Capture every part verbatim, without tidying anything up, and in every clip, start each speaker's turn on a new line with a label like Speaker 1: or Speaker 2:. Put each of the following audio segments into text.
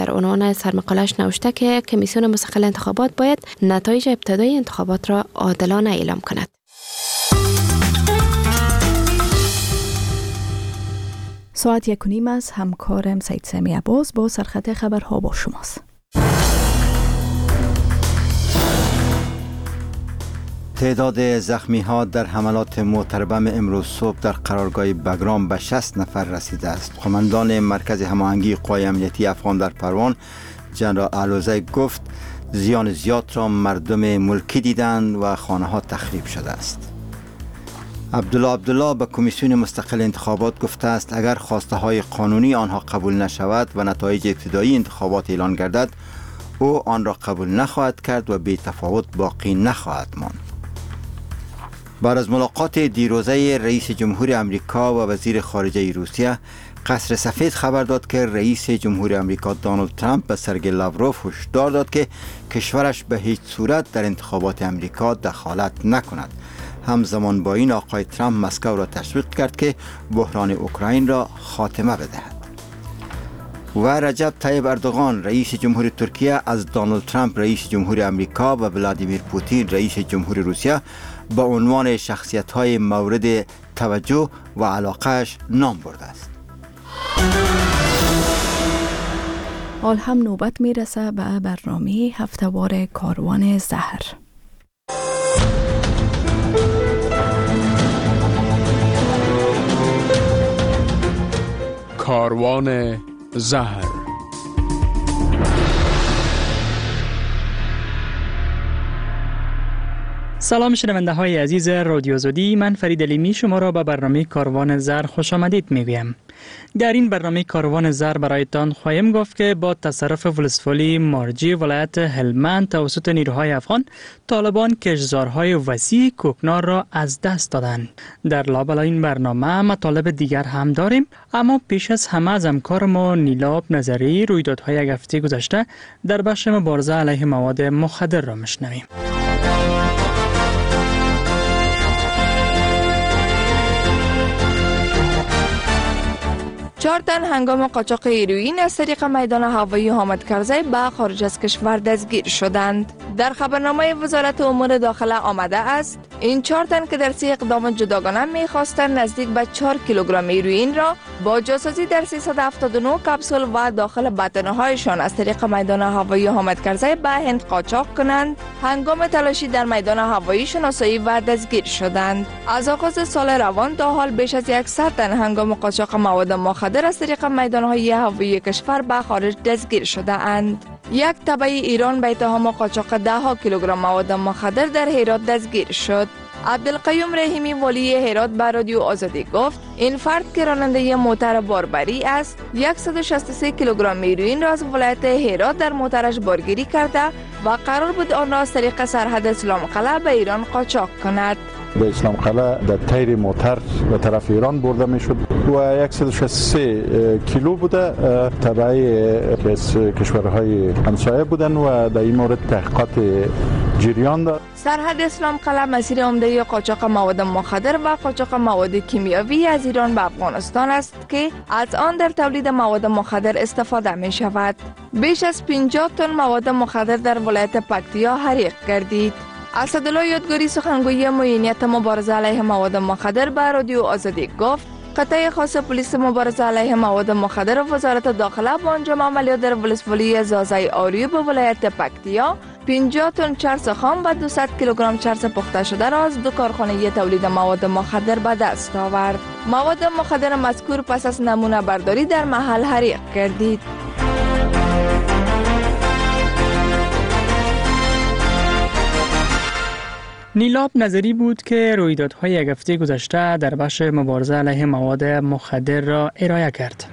Speaker 1: در عنوان سرمقاله‌اش نوشته که کمیسیون مستقل انتخابات باید نتایج ابتدایی انتخابات را عادلانه اعلام کند.
Speaker 2: ساعت یک و نیم از همکارم سید سامی عباس با سرخط خبرها با شماست.
Speaker 3: تعداد زخمی ها در حملات معتربم امروز صبح در قرارگاه بگرام به شصت نفر رسیده است. قماندان مرکز هماهنگی قوای امنیتی افغان در پروان جنرال علوزی گفت زیان زیاد را مردم ملکی دیدند و خانه ها تخریب شده است. عبدالله عبدالله به کمیسیون مستقل انتخابات گفته است اگر خواسته های قانونی آنها قبول نشود و نتایج ابتدایی انتخابات اعلان گردد او آن را قبول نخواهد کرد و بی تفاوت باقی نخواهد ماند. بعد از ملاقات دیروزه رئیس جمهور امریکا و وزیر خارجه روسیه، قصر سفید خبر داد که رئیس جمهور امریکا دونالد ترامپ به سرگئی لاوروف هشدار داد که کشورش به هیچ صورت در انتخابات امریکا دخالت نکند. همزمان با این آقای ترامپ مسکو را تشویق کرد که بحران اوکراین را خاتمه بدهد. و رجب طیب اردوغان رئیس جمهور ترکیه از دونالد ترامپ رئیس جمهور امریکا و ولادیمیر پوتین رئیس جمهور روسیه با عنوان شخصیت‌های مورد توجه و علاقه‌اش نام برده است.
Speaker 2: حال هم نوبت میرسه به برنامه هفتهوار کاروان زهر.
Speaker 4: کاروان زهر.
Speaker 5: سلام شنونده های عزیز رادیو زودی، من فرید علیمی شما را به برنامه کاروان زهر خوش آمدید میگویم. در این برنامه کاروان زهر برایتان خواهیم گفت که با تصرف ولسوالی مارجی ولایت هلمند توسط نیروهای افغان، طالبان کشتزارهای وسیع کوکنار را از دست دادند. در لابلای این برنامه مطالب دیگر هم داریم، اما پیش از همه از همکار ما نیلاب نظری رویدادهای یک هفته گذشته در بخش مبارزه علیه مواد مخدر را میشنویم.
Speaker 6: چهار تن هنگام قاچاق هیروئین از طریق میدان هوایی حامد کرزی به خارج از کشور دستگیر شدند. در خبرنامه وزارت امور داخله آمده است این چهار تن که در سه اقدام جداگانه می‌خواستند نزدیک به چهار کیلوگرم هیروئین را با جاسازی در سیصد و هفتاد و نه کپسول و داخل بطنهایشان از طریق میدان هوایی حامد کرزی به هند قاچاق کنند، هنگام تلاشی در میدان هوایی شناسایی و دستگیر شدند. از آغاز سال روان تا حال بیش از صد تن هنگام قاچاق مواد مخدر از طریق میدان‌های هوایی کشور به خارج دستگیر شده اند. یک تبع ایران به اتهام قاچاق ده ها کیلوگرم مواد مخدر در هرات دستگیر شد. عبدالقیوم رحیمی والی هرات به رادیو آزادی گفت این فرد که راننده موتر باربری است صد و شصت و سه کیلوگرم هیروئین را از ولایت هرات در موترش بارگیری کرده و قرار بود آن را از طریق سرحد اسلام قلعه به ایران قاچاق کند.
Speaker 7: به اسلام قلعه در تیر موتر به طرف ایران برده می شد و صد و شصت و سه کیلو بوده، تبعی کشورهای همسایه بودن و در این مورد تحقیقات جریان دارد.
Speaker 6: سرحد اسلام قلعه مسیر عمده قاچاق مواد مخدر و قاچاق مواد کیمیاوی از ایران به افغانستان است که از آن در تولید مواد مخدر استفاده می شود. بیش از پنجاه تن مواد مخدر در ولایت پکتیا حریق گردید. اسدالله یادگاری سخنگوی معینیت مبارزه علیه مواد مخدر به رادیو آزادی گفت قطعه خاص پلیس مبارزه علیه مواد مخدر وزارت داخله با انجام عملیات در ولسوالی زازای آریو به ولایت پکتیا پنجاه تن چرس خام و دویست کیلوگرم چرس پخته شده را از دو کارخانه تولید مواد مخدر به دست آورد. مواد مخدر مذکور پس از نمونه برداری در محل حریق گردید.
Speaker 5: نیلاب نظری بود که رویدادهای یک هفته گذشته در بخش مبارزه علیه مواد مخدر را ارائه کرد.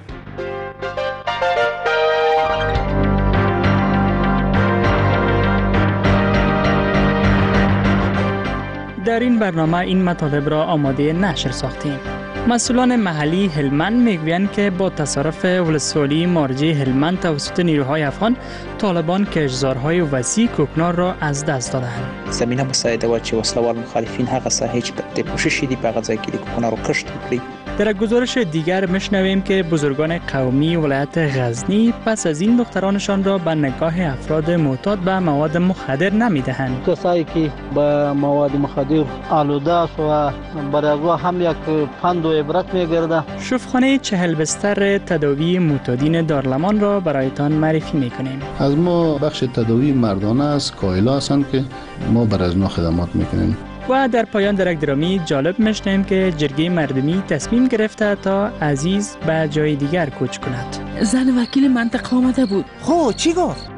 Speaker 5: در این برنامه این مطالب را آماده نشر ساختیم. مسئولان محلی هلمند میگویند که با تصرف ولسوالی مارجی هلمند توسط نیروهای افغان، طالبان کشتزارهای وسیع کوکنار را از دست دادند.
Speaker 8: زمینه مساعده و چې وسلوال مخالفین هغه ساحه چې د کوشش دي په غځای کې د کوکنارو کښت وکړي
Speaker 5: در گزارش دیگر میشنویم که بزرگان قومی ولایت غزنی پس از این دخترانشان را به نگاه افراد معتاد به مواد مخدر نمیدهند.
Speaker 8: کسایی که به مواد مخدر آلوده است و برای از هم یک پند و عبرت میگرده.
Speaker 5: شفاخانه چهل بستر تداوی معتادین دارالمان را برایتان معرفی میکنیم.
Speaker 9: از ما بخش تداوی مردانه است، کایلا هستند که ما بر از ما خدمات میکنیم.
Speaker 5: و در پایان درک درامی جالب میشنیم که جرگه مردمی تصمیم گرفته تا عزیز به جای دیگر کوچ کند.
Speaker 10: زن وکیل منطقه آمده بود.
Speaker 11: خب چی گفت؟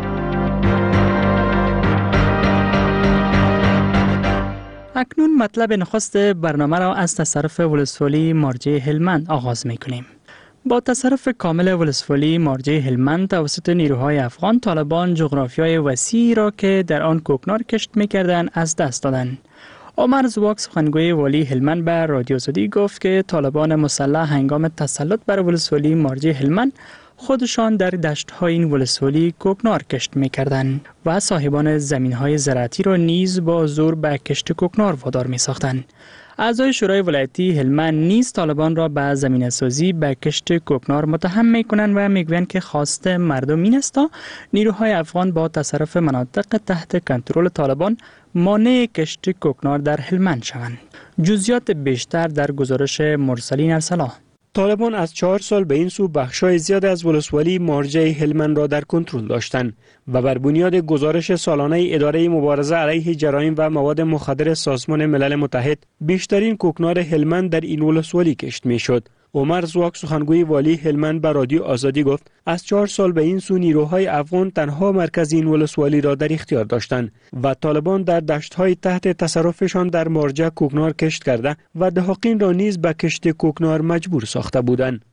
Speaker 5: اکنون مطلب نخست برنامه را از تصرف ولسوالی مارجه هلمند آغاز میکنیم. با تصرف کامل ولسوالی مارجه هلمند توسط نیروهای افغان، طالبان جغرافیای وسیعی را که در آن کوکنار کشت میکردند از دست دادند. عمر زواک سخنگوی والی هلمند به رادیو زدی گفت که طالبان مسلح هنگام تسلط بر ولسوالی مارجه هلمند خودشان در دشت‌های این ولسوالی کوکنار کشت می‌کردند و صاحبان زمین‌های زراعتی را نیز با زور به کشت کوکنار وادار می‌ساختند. اعضای شورای ولایتی هلمند نیز طالبان را به زمینه‌سازی به کشت کوکنار متهم می‌کنند و می‌گویند که خواست مردم این است تا نیروهای افغان با تصرف مناطق تحت کنترل طالبان مانع کشت کوکنار در هلمند شوند. جزئیات بیشتر در گزارش مرسلین ارسلا.
Speaker 12: طالبان از چهار سال به این سو بخشای زیاد از ولسوالی مارجه هلمند را در کنترل داشتند و بر بنیاد گزارش سالانه اداره مبارزه علیه جرایم و مواد مخدر سازمان ملل متحد بیشترین کوکنار هلمند در این ولسوالی کشت میشد. عمر زواک سخنگوی والی هلمند به رادیو آزادی گفت از چهار سال به این سو نیروهای افغان تنها مرکز این ولسوالی را در اختیار داشتند و طالبان در دشت‌های تحت تصرفشان در مارجه کوکنار کشت کرده و دهاقین را نیز به کشت کوکنار مجبور ساخته بودند.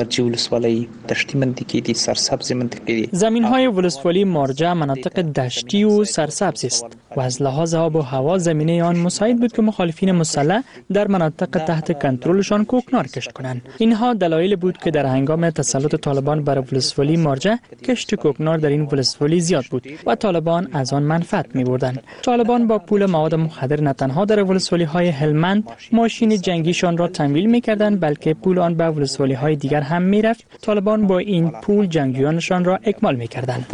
Speaker 5: زمین‌های ولسوالی مارجه مناطق دشتی و سرسبز است و از لحاظ آب و هوا زمینه آن مساعد بود که مخالفین مسلح در مناطق تحت کنترلشان کوکنار کشت کنند. اینها دلایل بود که در هنگام تسلط طالبان بر ولسوالی مارجه کشت کوکنار در این ولسوالی زیاد بود و طالبان از آن منفعت می‌بردند. طالبان با پول مواد مخدر نه تنها در ولسوالی‌های هلمند ماشین جنگیشان را تمویل می‌کردند بلکه پول آن به ولسوالی‌های دیگر هم میرفت. طالبان با این پول جنگیانشان را اکمال میکردند.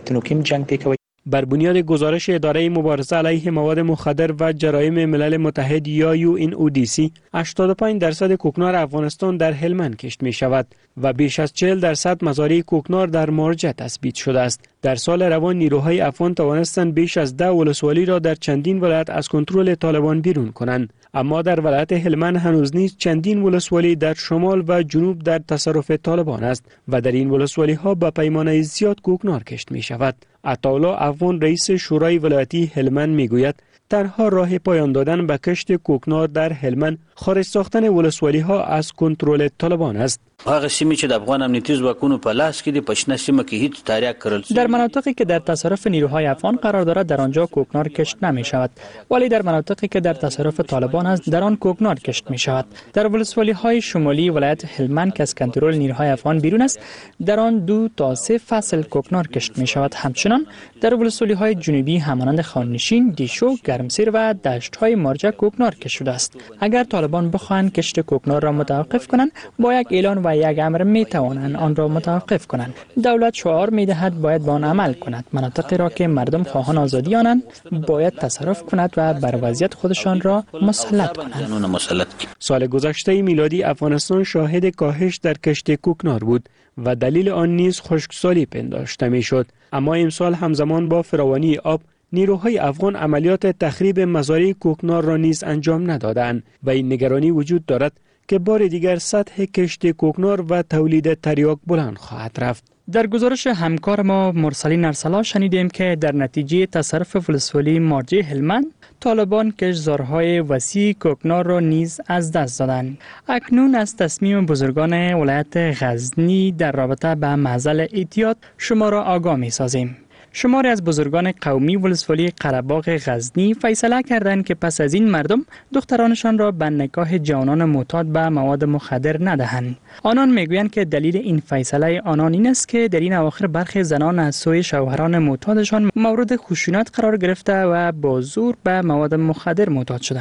Speaker 12: بر بنیاد گزارش اداره مبارزه علیه مواد مخدر و جرایم ملل متحد یا یو ان او دی سی هشتاد و پنج درصد کوکنار افغانستان در هلمند کشت می شود و بیش از چهل درصد مزارع کوکنار در مارجه تثبیت شده است. در سال روان نیروهای افغان توانستند بیش از ده ولسوالی را در چندین ولایت از کنترل طالبان بیرون کنند، اما در ولایت هلمند هنوز نیز چندین ولسوالی در شمال و جنوب در تصرف طالبان است و در این ولسوالی ها به پیمانه زیاد کوکنار کشت می شود. عطاالله افغان رئیس شورای ولایتی هلمند می گوید تنها راه پایان دادن به کشت کوکنار در هلمند خارج ساختن ولسوالی ها از کنترل طالبان است.
Speaker 13: هغه سیمې چې د افغان امنیتي ځواکونو په لاس کې د پښنه سیمه کې هیڅ تاریخ کړل.
Speaker 5: در مناطقی که در تصرف نیروهای افغان قرار دارد در آنجا کوکنار کشت نمی شود، ولی در مناطقی که در تصرف طالبان است در آن کوکنار کشت می شود. در ولسوالی های شمالی ولایت هلمند که از کنترل نیروهای افغان بیرون است در آن دو تا سه فصل کوکنار کشت می شود. همچنان در ولسوالی های جنوبی همانند خاننشین، دیشو، گرمسیر و دشت های مارجه کوکنار کشت شده است. اگر طالبان بخواهند کشت کوکنار را متوقف کنند با یک اعلان و یک امر می توانند آن را متوقف کنند. دولت شعار می دهد باید با آن عمل کند. مناطقی را که مردم خواهان آزادی آنند باید تصرف کند و بر وضعیت خودشان را مسلط کنند.
Speaker 12: سال گذشته میلادی افغانستان شاهد کاهش در کشت کوکنار بود و دلیل آن نیز خشکسالی پنداشته می شد، اما امسال همزمان با فراوانی آب نیروهای افغان عملیات تخریب مزارع کوکنار را نیز انجام ندادند و این نگرانی وجود دارد که بار دیگر سطح کشت کوکنار و تولید تریاک بلند خواهد رفت.
Speaker 5: در گزارش همکار ما مرسلین ارسلا شنیدیم که در نتیجه تصرف ولسوالی مارجه هلمند طالبان کشتزارهای وسیع کوکنار را نیز از دست دادند. اکنون از تصمیم بزرگان ولایت غزنی در رابطه به معضل اعتیاد شما را آگاه می سازیم. شماری از بزرگان قومی ولسوالی قره‌باغ غزنی فیصله کردند که پس از این مردم دخترانشان را به نکاح جوانان معتاد به مواد مخدر ندهند. آنان میگویند که دلیل این فیصله آنان این است که در این اواخر برخی زنان از سوی شوهران معتادشان مورد خشونت قرار گرفته و با زور به مواد مخدر معتاد شدند.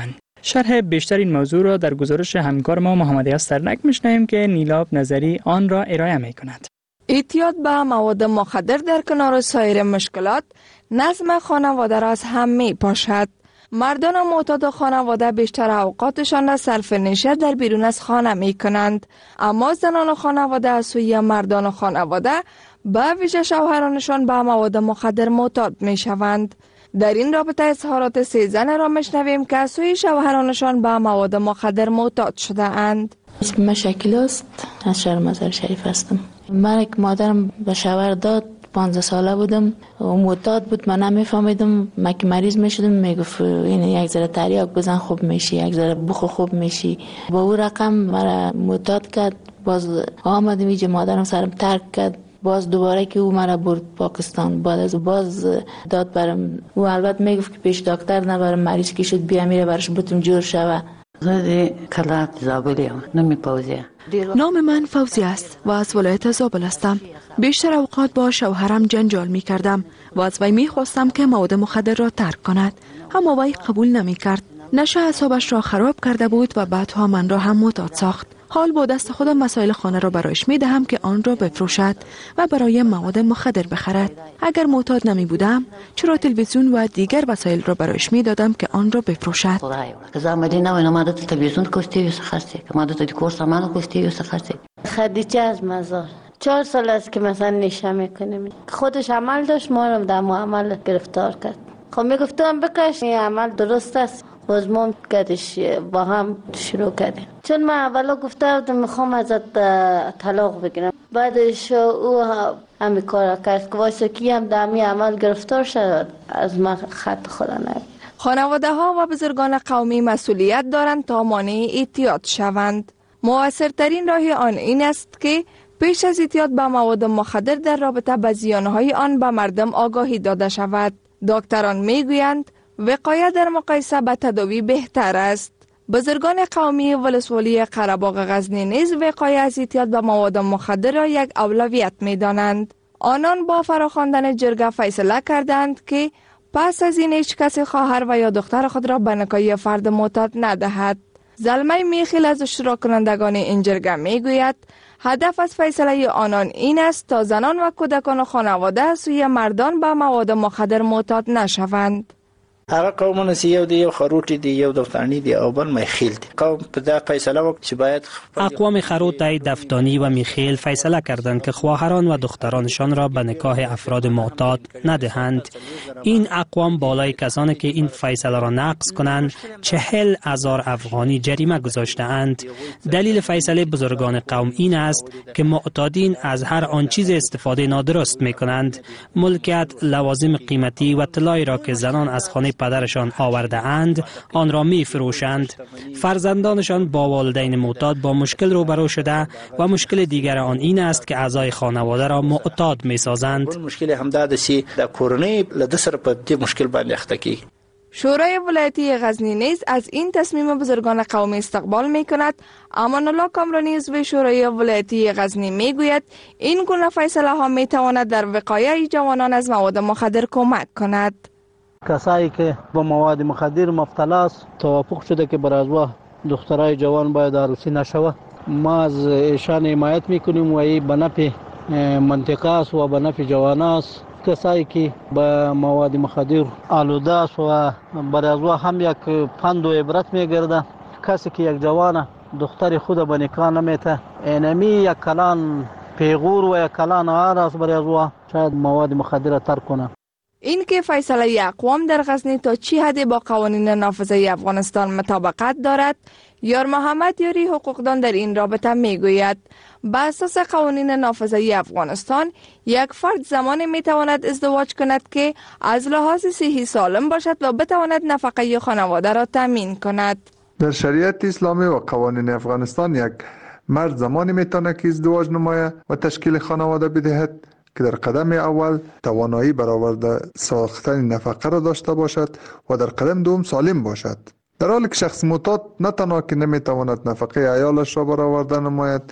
Speaker 5: شرح بیشتر این موضوع را در گزارش همکار ما محمد یسترنک میشنویم که نیلاب نظری آن را ارائه می کند.
Speaker 6: اعتیاد به مواد مخدر در کنار سایر مشکلات نظم خانواده را از هم می پاشد. مردان معتاد خانواده بیشتر اوقاتشان را صرف نشاط در بیرون از خانه می کنند، اما زنان خانواده از سوی مردان خانواده به ویژه شوهرانشان به مواد مخدر معتاد می شوند. در این رابطه اظهارات سه زن را میشنویم که از سوی شوهرانشان به مواد مخدر معتاد شده اند.
Speaker 11: اسم من شکیل است، از شهر مزار شریف هستم. من که مادرم به شوهر داد پانزده ساله بودم و معتاد بود، من نمیفهمیدم. من که مریض میشدم میگفت این یک ذره تریاک بزن خوب میشی، یک ذره بخور خوب میشی. با او رقم مرا معتاد کرد. باز آمدم اینجا مادرم سرم ترک کرد. باز دوباره که او مرا برد پاکستان، بعد از باز داد برم. او البته میگفت که پیش دکتر نبرم، مریض که شد بیا میره برش بتم جور شوه.
Speaker 14: زده کلات زابلی هم نمی پوزیه.
Speaker 2: نام من فوزی است و از ولایت زابل هستم. بیشتر اوقات با شوهرم جنجال می کردم و از وی می خواستم که مواد مخدر را ترک کند، اما وی قبول نمی کرد. نشه اعصابش را خراب کرده بود و بعدها من را هم معتاد ساخت. حال با دست خودم مسائل خانه را برایش می دهم که آن را بفروشد و برای مواد مخدر بخرد. اگر معتاد نمی بودم چرا تلویزیون و دیگر وسایل را برایش می دادم که آن را بفروشد.
Speaker 14: زامدی نه و ماده تلویزیون کوستی و سختی که ماده تی کورس مانو کوستی و سختی.
Speaker 11: خدیجه از مزار چهار سال است که مثلا نشه میکنیم. خودش عمل داشت، ما رو در عمل گرفتار کرد. خب میگفتم بکش این عمل درست است. باز ما کدش با هم شروع کردیم. چون من اولا گفته بودم میخوام ازت طلاق بگیرم، بعدش او همین کار کرد که واسه کی هم در همین عمل گرفتار شد، از من خط خدا نگیر.
Speaker 6: خانواده ها و بزرگان قومی مسئولیت دارند تا مانع اعتیاد شوند. مؤثرترین راه آن این است که پیش از اعتیاد به مواد مخدر در رابطه با زیانهای آن به مردم آگاهی داده شود. دکتران میگویند وقایه در مقایسه با تداوی بهتر است. بزرگان قومی ولسوالی قره‌باغ غزنی نیز وقایه از اعتیاد به مواد مخدر را یک اولویت می دانند. آنان با فراخواندن جرگه فیصله کردند که پس از این هیچ کسی خواهر و یا دختر خود را به نکاح فرد معتاد ندهد. زلمه میخیل از اشتراک کنندگان این جرگه می گوید هدف از فیصله آنان این است تا زنان و کودکان خانواده سوی مردان به مواد مخدر معتاد نشوند.
Speaker 15: هر قوم نسی یو دی یو خروټ دی یو دفتانی دی او بل میخیل دی. قوم په دا فیصله وکړه چې باید
Speaker 12: اقوام خروټ دفتانی و میخیل فیصله کردند که خواهران و دخترانشان را به نکاح افراد معتاد ندهند. این اقوام بالای کسانی که این فیصله را نقض کنند چهل هزار افغانی جریمه گذاشته اند. دلیل فیصله بزرگان قوم این است که معتادین از هر آن چیز استفاده نادرست میکنند. ملکیت، لوازم قیمتی و طلایی را که زنان از خانه پدرشان آورده اند آن را می فروشند. فرزندانشان با والدین معتاد با مشکل روبرو شده و مشکل دیگر آن این است که اعضای خانواده را معتاد می سازند.
Speaker 15: مشکل همداد سی د کورنۍ له سره په دې مشکل باندې اخته کی.
Speaker 6: شورای ولایتی غزنی نیز از این تصمیم بزرگان قومی استقبال می کند. امان الله کامرانی عضو شورای ولایتی غزنی می گوید این گونه فیصله ها می تواند در وقایع جوانان از مواد مخدر کمک کند.
Speaker 8: کسایی که با مواد مخدر مبتلا است توافق شده که برای ازوا دخترای جوان باید عروسی نشوه. ما از ایشان حمایت میکنیم و این به نفع منطقه است و به نفع جوان است. کسایی که با مواد مخدر آلوده است و برای ازوا هم یک پند و عبرت میگرده. کسی که یک جوان دختر خود به نکاح نمیته اینمی یک کلان پیغور و یک کلان آر است برای ازوا شاید مواد مخدر ترک کنه.
Speaker 6: این که فیصله اقوام در غزنی تا چی حدی با قوانین نافذه افغانستان مطابقت دارد، یار محمد یاری حقوقدان در این رابطه می گوید به اساس قوانین نافذه افغانستان یک فرد زمانی می تواند ازدواج کند که از لحاظ صحی سالم باشد و بتواند نفقه خانواده را تامین کند.
Speaker 16: در شریعت اسلامی و قوانین افغانستان یک مرد زمانی می تواند که ازدواج نماید و تشکیل خانواده بدهد که در قدم اول توانایی برآورده ساختن نفقه را داشته باشد و در قدم دوم سالم باشد. در حالی که شخص معتاد نه تنها که نمیتواند نفقه عیالش را برآورده نماید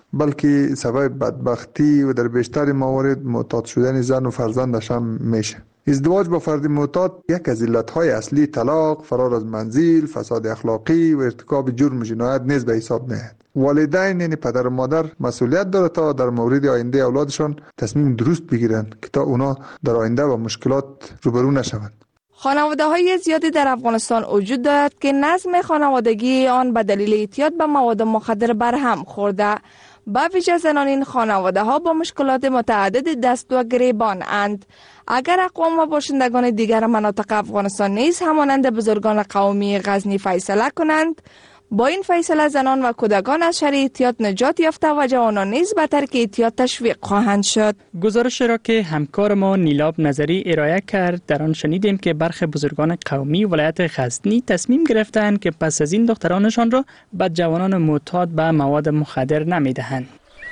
Speaker 16: بلکه سبب بدبختی و در بیشتر موارد معتاد شدن زن و فرزندش هم میشه. ازدواج با فرد معتاد یک از علتهای اصلی طلاق، فرار از منزل، فساد اخلاقی و ارتکاب جرم و جنایت نیز به حساب میاد. والدین یعنی پدر و مادر مسئولیت داره تا در مورد آینده اولادشان تصمیم درست بگیرن که تا اونا در آینده با مشکلات روبرو نشوند.
Speaker 6: خانواده های زیادی در افغانستان وجود دارد که نظم خانوادگی آن به دلیل اعتیاد به مواد مخدر برهم خورده. به ویژه زنان این خانواده ها با مشکلات متعدد دست و گریبان اند. اگر اقوام و باشندگان دیگر مناطق افغانستان نیز همانند بزرگان قومی غزنی فیصله کنند، با این فیصله زنان و کودکان از شر اعتیاد نجات یافته و جوانان نیز به ترک اعتیاد تشویق خواهند شد.
Speaker 5: گزارش را که همکار ما نیلاب نظری ارائه کرد، در آن شنیدیم که برخی بزرگان قومی ولایت غزنی تصمیم گرفتند که پس از این دخترانشان را به جوانان معتاد به مواد مخدر نمیدهند.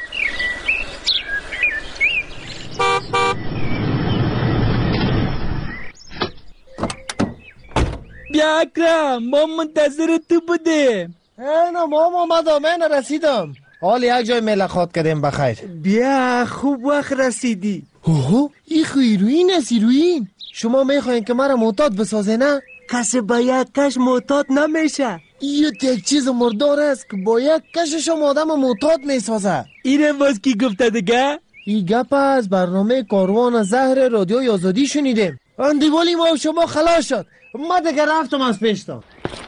Speaker 17: بیا اکرم، ما منتظر تو بودیم.
Speaker 18: اینا ما آمدم، من رسیدم. حال یک جای ملاقات کردیم بخیر.
Speaker 17: بیا خوب وقت رسیدی.
Speaker 18: اوه این خو هیروین است. هیروین شما میخواین که مرا معتاد بسازه نه؟
Speaker 17: کسی با یک کش معتاد نمیشه.
Speaker 18: این یک چیز مردار است که با یک کشش هم آدم معتاد میسازه.
Speaker 17: اینه باز کی گفته دیگه؟
Speaker 18: این گپ از برنامه کاروان زهر رادیو آزادی شنیدیم. اندیوالی ما و شما خلاص شد. ما دیگه رفتم از پیشتان.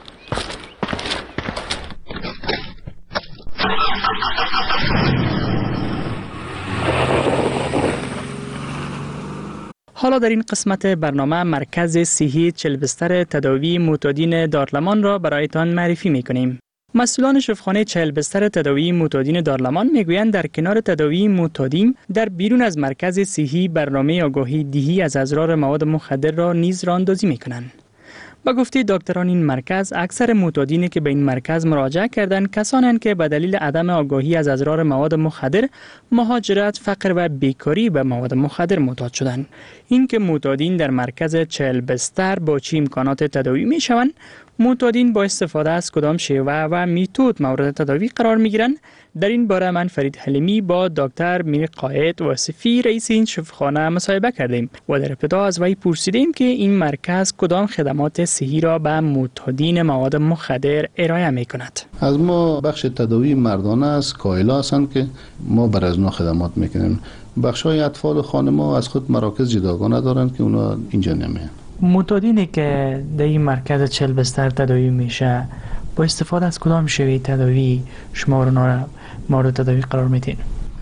Speaker 5: حالا در این قسمت برنامه مرکز صحی چهل بستر تداوی معتادین دارالمان را برایتان معرفی می‌کنیم. مسئولان شفاخانه چهل بستر تداوی معتادین دارالمان میگویند در کنار تداوی معتادین در بیرون از مرکز صحی برنامه آگاهی دهی از اضرار مواد مخدر را نیز راهاندازی می‌کنند. با گفته دکتران این مرکز، اکثر معتادینی که به این مرکز مراجعه کردند کسانند که به دلیل عدم آگاهی از اضرار مواد مخدر، مهاجرت، فقر و بیکاری به مواد مخدر معتاد شدند. این که معتادین در مرکز چهل بستر با چه امکانات تداوی می شوند، معتادین با استفاده از کدام شیوه و میتود مورد تداوی قرار می گیرند، در این باره من فرید حلیمی با دکتر میر قائد واصفی رئیس این شفاخانه مصاحبه کردیم و در ابتدا از وی پرسیدیم که این مرکز کدام خدمات صحی را به معتادین مواد مخدر ارائه می کند.
Speaker 9: از ما بخش تداوی مردانه است، کایلا هستند که ما بر از نو خدمات میکنیم. بخش های اطفال و خانم ها از خود مراکز جداگانه دارند که اونا اینجا نمیان.
Speaker 5: معتادینی که در این مرکز چهل بستر تداوی میشه با استفاده از کدام شیوه تداوی شما رو مورد تداوی قرار میدین؟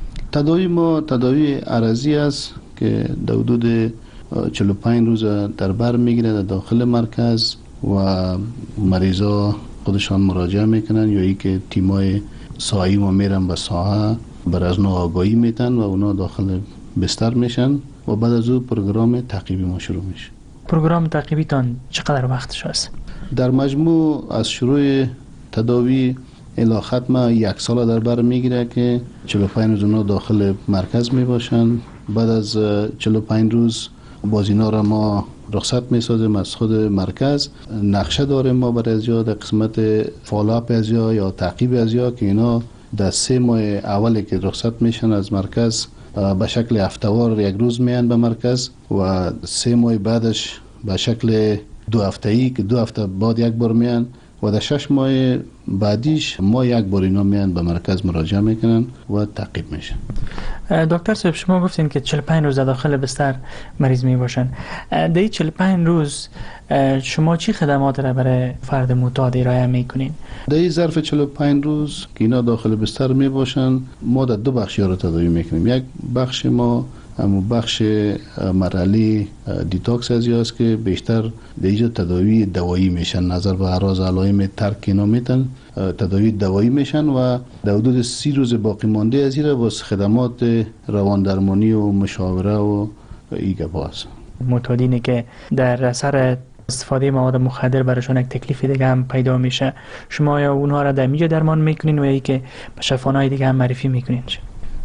Speaker 9: تداوی ما تداوی عرضی است که در حدود چهل و پنج روز در بر میگیره در داخل مرکز و مریضا خودشان مراجعه میکنن یا ای که تیمای ساحی ما میرن به ساحه بر از نو آگاهی میتن و اونا داخل بستر میشن و بعد از او پروگرام تعقیبی ما شروع میشه.
Speaker 5: پروگرام تعقیبی تان چقدر وقتش هست؟
Speaker 9: در مجموع از شروع تداوی الی ختم یک سال در بر میگیره که چهل و پنج روز اونا داخل مرکز می باشن. بعد از چهل و پنج روز باز اینا را ما رخصت می سازیم از خود مرکز. نقشه داریم ما برای ازیا در قسمت فالوآپ ازیا یا تعقیب ازیا که اینا در سه ماه اولی که رخصت میشن از مرکز به شکل هفته‌وار یک روز میان به مرکز و سه ماه بعدش به شکل دو هفته‌ای که دو هفته بعد یک بار میان و در شش ماه بعدیش ما یک بار اینا میان به مرکز مراجعه میکنن و تعقیب میشن.
Speaker 5: دکتر صاحب شما گفتین که چهل و پنج روز داخل بستر مریض می باشن. در این چهل و پنج روز شما چی خدمات را برای فرد معتاد ارائه میکنین؟
Speaker 9: در این ظرف چهل و پنج روز که اینا داخل بستر می باشن ما در دو بخشی را تداوی میکنیم. یک بخش ما اما بخش مرحله دیتاکس از است که بیشتر در اینجا تداوی دوایی میشن، نظر به اعراض علائم ترک اینا میتن تداوی دوایی میشن و در حدود سی روز باقی مانده از این با خدمات روان درمانی و مشاوره و ایگه باز.
Speaker 5: معتادینی که در اثر استفاده مواد مخدر براشون یک تکلیف دیگه هم پیدا میشه، شما یا اونها را در اینجا درمان میکنین و یا که به شفاخانه‌های دیگه هم معرفی میکنین؟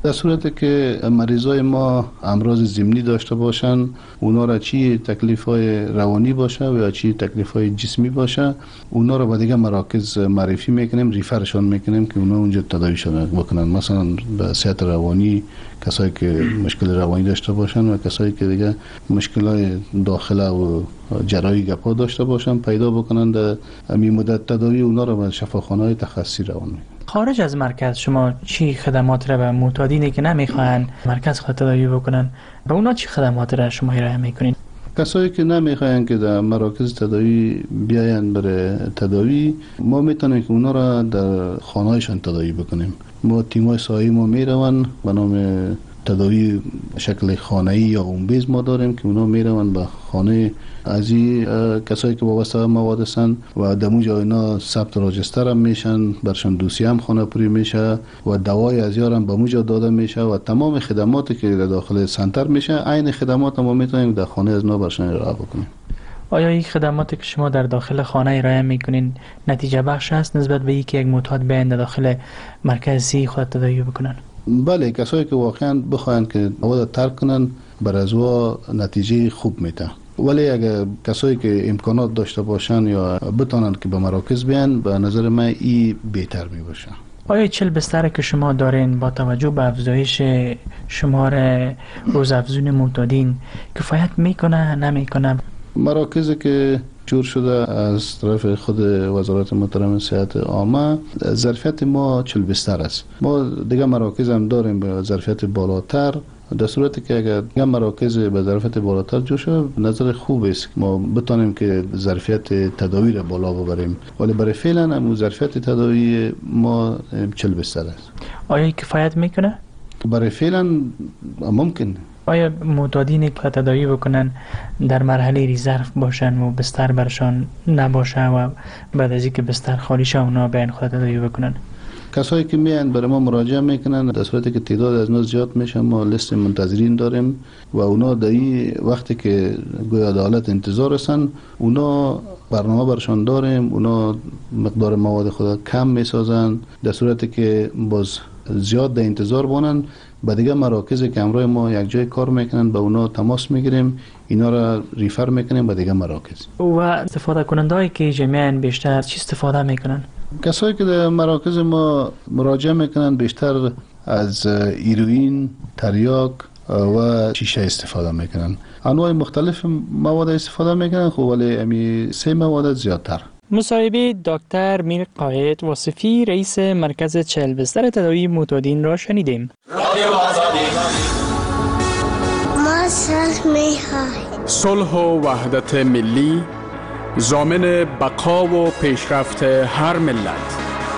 Speaker 9: در صورت که مریضای ما امراض ضمنی داشته باشن، اونا را چی تکلیف‌های روانی باشه و یا چی تکلیف‌های جسمی باشه، اونا را به دیگه مراکز معرفی میکنیم، ریفرشان میکنیم که اونا اونجا تداویشان بکنن. مثلا به صحت روانی کسایی که مشکل روانی داشته باشن و کسایی که دیگه مشکلات داخله و جراحی گپا داشته باشن پیدا بکنن، در همین مدت تداوی اونا را به شفاخانه‌های تخصصی روان میکنن.
Speaker 5: خارج از مرکز شما چی خدمات را به معتادینی که نمیخواهند مرکز خود تداوی بکنن به اونا چی خدمات را شما ارائه میکنین؟
Speaker 9: کسایی که نمیخواین که در مراکز تداوی بیاین برای تداوی، ما میتونیم که اونا را در خانه‌هایشان تداوی بکنیم. ما تیمای سایه ما میرون به نام تداوی شکل خانه‌ای یا اومبیز ما داریم که اونا میرون به خانه از این کسایی که وابسته به مواد هستند و دموجا اینا ثبت راجستر هم میشن، برشان دوسیه هم خانه پوری میشه و دوای از یارم به موجا داده میشه و تمام خدماتی که در داخل سنتر میشه عین خدمات ما میتونیم در خانه از نو برشان ارائه بکنیم.
Speaker 5: آیا این خدماتی که شما در داخل خانه ارائه میکنین نتیجه بخش است نسبت به اینکه یک معتاد بیاین در داخل مرکزی خود تداوی بکنن؟
Speaker 9: بله، کسایی که واقعا بخواین که مواد ترک کنن بر از وا نتیجه خوب میده، ولی اگر کسایی که امکانات داشته باشن یا بتونن که به مراکز بیان، به نظر من این بهتر می باشه.
Speaker 5: آیا چهل بستر که شما دارین با توجه به افزایش شمار روزافزون معتادین کفایت میکنه نمیکنه؟
Speaker 9: مراکزی که جور شده از طرف خود وزارت محترم صحت عامه، ظرفیت ما چهل بستر است. ما دیگه مراکز هم داریم به ظرفیت بالاتر، در صورتی که اگر دیگه مراکز به ظرفیت بالاتر جور شده نظر خوب است ما بتونیم که ظرفیت تداوی را بالا ببریم، ولی برای فعلا هم ظرفیت تداوی ما چهل بستر است.
Speaker 5: آیا کفایت میکنه؟
Speaker 9: برای فعلا ممکن.
Speaker 5: آیا معتادینی که تداوی بکنن در مرحله ریزرو باشن و بستر برشان نباشه و بعد از اینکه بستر خالی شه اونا بیان خود تداوی بکنن؟
Speaker 9: کسایی که میان برای ما مراجعه میکنن در صورتی که تعداد از ناس زیاد میشه ما لیست منتظرین داریم و اونا در این وقتی که گویا عدالت انتظار هستن اونا برنامه برشان داریم، اونا مقدار مواد خود کم میسازن، در صورتی که باز زیاد در انتظار بونن با دیگه مراکز که همراه ما یک جای کار میکنن با اونا تماس میگیریم، اینا را ریفر میکنیم با دیگه مراکز.
Speaker 5: و استفاده کننده هایی که جمعیان بیشتر چی استفاده میکنن؟
Speaker 9: کسایی که در مراکز ما مراجعه میکنن بیشتر از هیروئین، تریاک و شیشه استفاده میکنن. انواع مختلف مواد استفاده میکنن، خب ولی امی سه مواد زیادتر.
Speaker 5: مصاحبه دکتر میر قائد وصفی رئیس مرکز چهل بستر تداوی معتادین را شنیدیم.
Speaker 19: ما صلح می‌خواهیم.
Speaker 4: صلح و وحدت ملی ضامن بقا و پیشرفت هر ملت.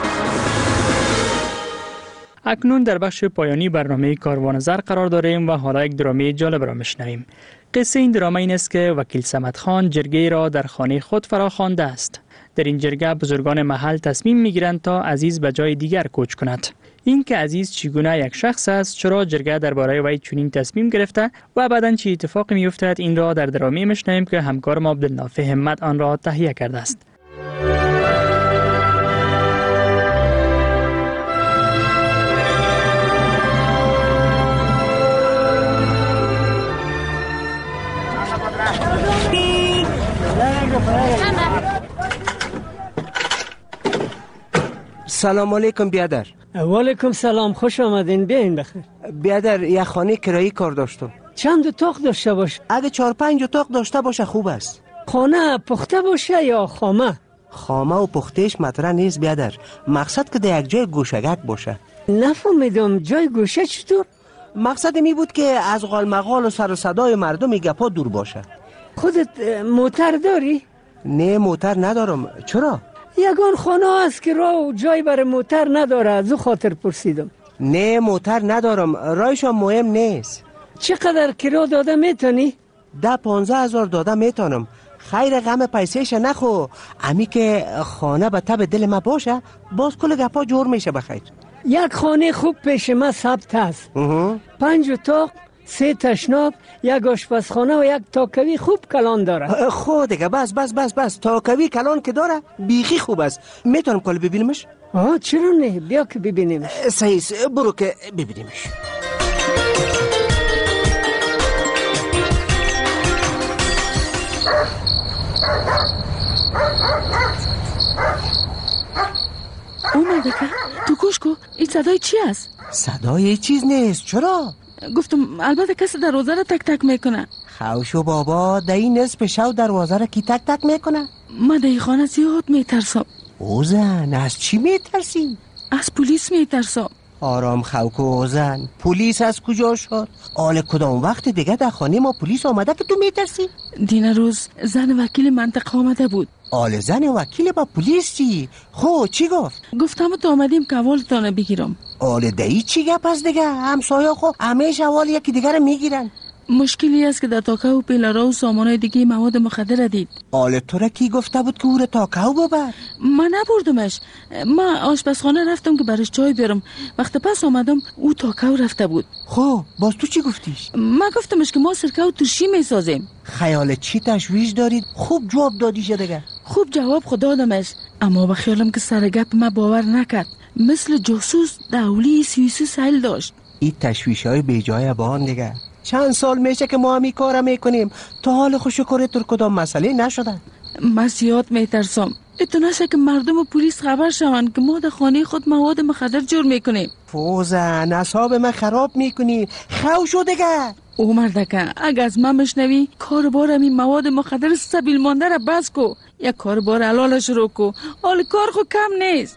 Speaker 5: اکنون در بخش پایانی برنامه کاروان زر قرار داریم و حالا یک درامه جالب را میشنویم. قصه این درامه این است که وکیل صمد خان جرگه را در خانه خود فرا خوانده است. در این جرگه بزرگان محل تصمیم میگیرند تا عزیز به جای دیگر کوچ کند. این که عزیز چگونه یک شخص است، چرا جرگه درباره وی چنین تصمیم گرفته و بعداً چه اتفاقی میافتد، این را در درامه میشنویم که همکار ما عبدالنافع همت آن را تهیه کرده است.
Speaker 20: سلام علیکم بیادر.
Speaker 21: و علیکم سلام، خوش آمدین، بیاین بخیر.
Speaker 20: بیادر یک خانه کرایی کار داشتم.
Speaker 21: چند اتاق داشته باشه؟
Speaker 20: اگه چهار پنج اتاق داشته باشه خوب است.
Speaker 21: خانه پخته باشه یا خامه؟
Speaker 20: خامه و پختهش مطرح نیست بیادر، مقصد که در یک جای گوشگک باشه.
Speaker 21: نفهمیدم جای گوشه چطور؟
Speaker 20: مقصد می بود که از غالمغال و سر و صدای مردم گپا دور باشه.
Speaker 21: خودت موتر داری؟
Speaker 20: نه موتر ندارم. چرا؟
Speaker 21: یگان خانه هست که راه و جای برای موتر نداره، از او خاطر پرسیدم.
Speaker 20: نه موتر ندارم، راهش مهم نیست.
Speaker 21: چقدر کرا داده میتونی؟
Speaker 20: ده پانزه هزار داده میتونم. خیر غم پیسهش نخو، امی که خانه به تب دل ما باشه باز کل گپا جور میشه. بخیر
Speaker 21: یک خانه خوب پیش ما ثبت هست، پنج اتاق، سه تشناب، یک آشپزخانه و یک تاکوی خوب کلان داره.
Speaker 20: خود دیگه بس بس بس بس تاکوی کلان که داره بیخی خوب است. میتونم کل ببینمش؟
Speaker 21: آه چرا نه، بیا که ببینیمش.
Speaker 20: صحیح، برو که ببینیمش.
Speaker 10: اومده که تو گوش کو این صدای چی است؟
Speaker 20: صدای چیز نیست. چرا؟
Speaker 10: گفتم البته کسی دروازه را تک تک میکنه.
Speaker 20: خوشو بابا در این نصف شو دروازه را کی تک تک میکنه؟
Speaker 10: من در این خانه زیاد میترسم.
Speaker 20: اوزن از چی میترسی؟
Speaker 10: از پلیس میترسم.
Speaker 20: آرام خوکو اوزن، پلیس از کجا شد؟ آل کدام وقت دیگه در خانه ما پلیس آمده که تو میترسی؟
Speaker 10: دین روز زن وکیل منطقه آمده بود.
Speaker 20: آل زن وکیل با پلیس چی؟ خو چی گفت؟
Speaker 10: گفتم تو آمدیم که اولتانه بگیرم.
Speaker 20: آل دایی چی گپ از دیگه؟ همسایه خو همیشه اول یکی دیگه رو میگیرن.
Speaker 10: مشکلی است که در تاکه و پیلارا و سامانای دیگه مواد مخدر دید.
Speaker 20: آل تو را کی گفته بود که او را تاکه ببر؟
Speaker 10: من نبردمش. من آشپزخانه رفتم که برش چای بیارم. وقت پس آمدم او تاکه رفته بود.
Speaker 20: خب باز تو چی گفتیش؟
Speaker 10: من گفتمش که ما سرکه و ترشی میسازیم.
Speaker 20: خیال چی تشویش دارید؟ خوب جواب دادیش دیگه.
Speaker 10: خوب جواب خود دادمش، اما به خیالم که سر گپ ما باور نکرد. مثل جاسوس دولی سوئیسی سایل داشت.
Speaker 20: این تشویش های بی جای بان دیگه. چند سال میشه که ما همی کار میکنیم تا حال خوشکاره تر کدام مسئله نشدن.
Speaker 10: من زیاد میترسم اتو نشه که مردم و پلیس خبر شوند که ما در خانه خود مواد مخدر جور میکنیم.
Speaker 20: فوزن اصحاب من خراب میکنی. خو شو دیگه.
Speaker 10: او مردکه اگه از من مشنوی کار بارم این مواد مخدر سبیل مانده را بس کو. یک کار بار حلال شروع کو. حال کار خود کم نیست.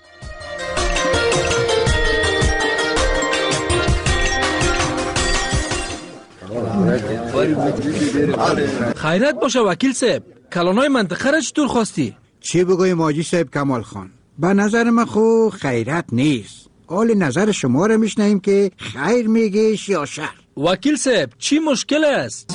Speaker 17: خیرت باشه وکیل صاحب، کلانای منطقه را چطور خواستی؟
Speaker 1: چی بگویم حاجی صاحب کمال خان؟ به نظر من خو خیرت نیست. حال نظر شما را میشنیم که خیر میگیش یا شر.
Speaker 17: وکیل صاحب چی مشکل است؟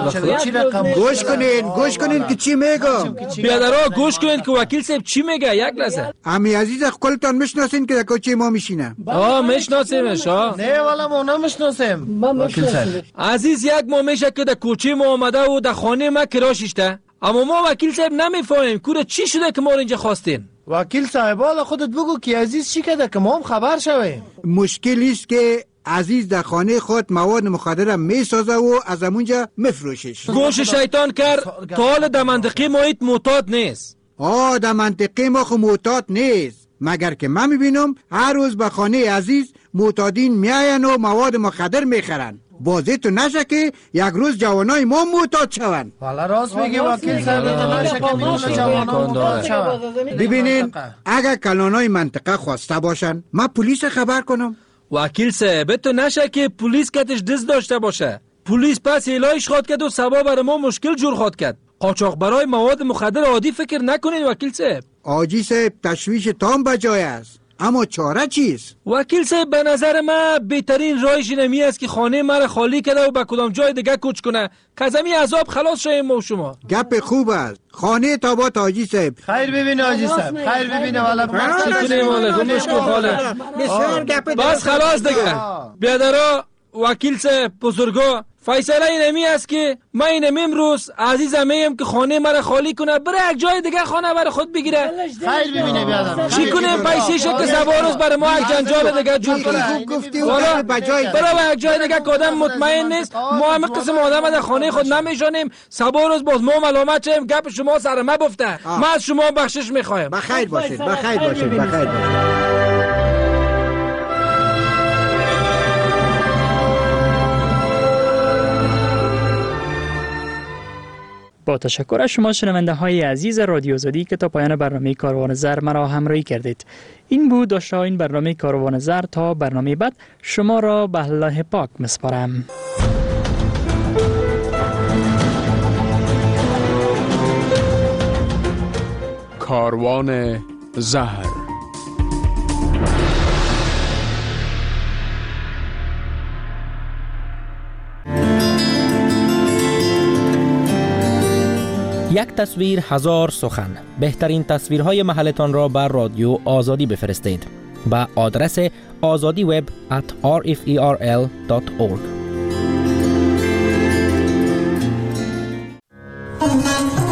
Speaker 1: گوش کنین گوش کنین که چی میگم.
Speaker 17: بیادرها گوش کنین که وکیل صاحب چی میگه. یک لحظه.
Speaker 1: امی عزیز خودتان میشناسین که در کوچه ما میشینه؟
Speaker 17: آه میشناسیمش. ها
Speaker 18: نه والا ما نمیشناسیم.
Speaker 17: وکیل صاحب عزیز یک ماه میشه که در کوچه ما آمده و در خانه ما کرا شیشته، اما ما وکیل صاحب نمیفهمیم کوره چی شده که ما رو اینجا خواستین.
Speaker 18: وکیل صاحب حالا خودت بگو که عزیز چی کرده که ما هم خبر شویم.
Speaker 1: مشکلی است که عزیز در خانه خود مواد مخدر میسازه و از همونجا میفروشش.
Speaker 17: گوش شیطان کرد تا حال در منطقه ما ایت معتاد نیست.
Speaker 1: آه در منطقه ما خو معتاد نیست، مگر که من میبینم هر روز به خانه عزیز معتادین میاین و مواد مخدر میخرن. بازی تو نشه که یک روز جوانای ما معتاد شون.
Speaker 18: والا راست میگی وکیل صاحب، تو نشه که میگه جوانان معتاد شون.
Speaker 1: ببینین اگر کلانای منطقه خواسته باشن من پلیس خبر کنم.
Speaker 17: وکیل صاحب تو نشه که پلیس کتش دست داشته باشه. پلیس پس ایلایش خواد کرد و سبا برای ما مشکل جور خواد کرد. قاچاق برای مواد مخدر عادی فکر نکنین وکیل صاحب.
Speaker 1: آجی صاحب تشویش تام بجای است، اما چاره چیست؟
Speaker 17: وکیل صاحب به نظر من بهترین راهش اینمی است که خانه مرا خالی کرده و به کدام جای دیگه کوچ کنه که از همین عذاب خلاص شویم ما و شما.
Speaker 1: گپ خوب است. خانه تابات آجی صاحب.
Speaker 18: خیر ببینه آجی صاحب، خیر ببینه والا.
Speaker 17: کنیم والا گمش کو خاله. بس خلاص دیگه. بیادرها وکیل صاحب بزرگا فیصله اینمی است که من اینم امروز عزیزم میم که خانه مرا خالی کنه بره یک جای دیگه خانه برای خود بگیره.
Speaker 18: خیر ببینه بیادر.
Speaker 17: چی کنیم پیسیش که سبا روز برای ما یک جنجال دیگه جور کنه. والا برای یک جای دیگه که آدم مطمئن نیست ما همه قسم آدم در خانه خود نمیشانیم. سبا روز باز ما ملامت شیم گپ شما سر ما بفته. ما از شما بخشش میخوایم.
Speaker 1: بخیر باشید بخیر باشید بخیر باشید.
Speaker 5: با تشکر از شما شنونده های عزیز رادیو آزادی که تا پایان برنامه کاروان زر مرا همراهی کردید. این بود داشته این برنامه کاروان زر. تا برنامه بعد شما را به الله پاک مسپارم.
Speaker 4: کاروان زهر.
Speaker 22: یک تصویر هزار سخن. بهترین تصویرهای محلتان را بر رادیو آزادی بفرستید به آدرس azadi web at r f e r l dot org.